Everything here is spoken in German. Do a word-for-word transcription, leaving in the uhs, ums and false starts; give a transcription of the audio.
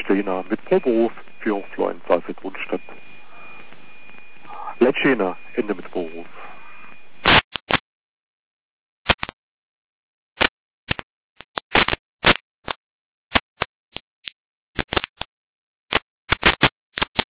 Lena mit Proberuf für Hochflorenz als Grundstadt. Letschena, Ende mit Beruf.